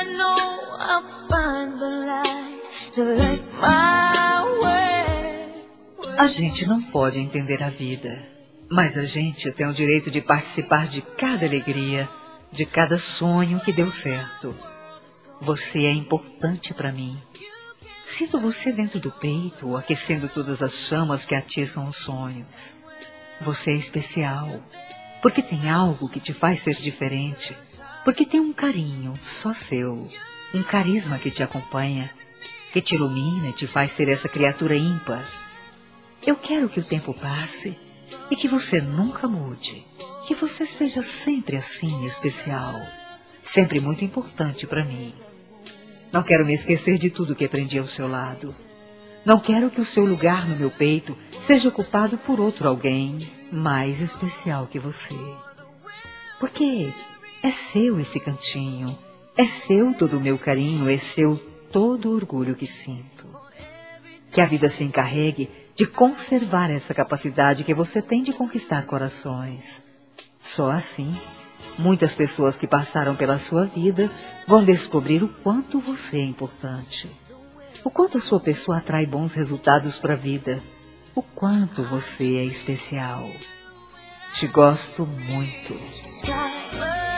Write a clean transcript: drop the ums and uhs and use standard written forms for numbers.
know I'll find the light to light my way. A gente não pode entender a vida, mas a gente tem o direito de participar de cada alegria, de cada sonho que deu certo. Você é importante para mim. Sinto você dentro do peito, aquecendo todas as chamas que atiçam os sonhos. Você é especial, porque tem algo que te faz ser diferente, porque tem um carinho só seu, um carisma que te acompanha, que te ilumina e te faz ser essa criatura ímpar. Eu quero que o tempo passe e que você nunca mude, que você seja sempre assim especial, sempre muito importante para mim. Não quero me esquecer de tudo que aprendi ao seu lado. Não quero que o seu lugar no meu peito seja ocupado por outro alguém mais especial que você. Porque é seu esse cantinho, é seu todo o meu carinho, é seu todo o orgulho que sinto. Que a vida se encarregue de conservar essa capacidade que você tem de conquistar corações. Só assim, muitas pessoas que passaram pela sua vida vão descobrir o quanto você é importante, o quanto a sua pessoa atrai bons resultados para a vida, o quanto você é especial. Te gosto muito.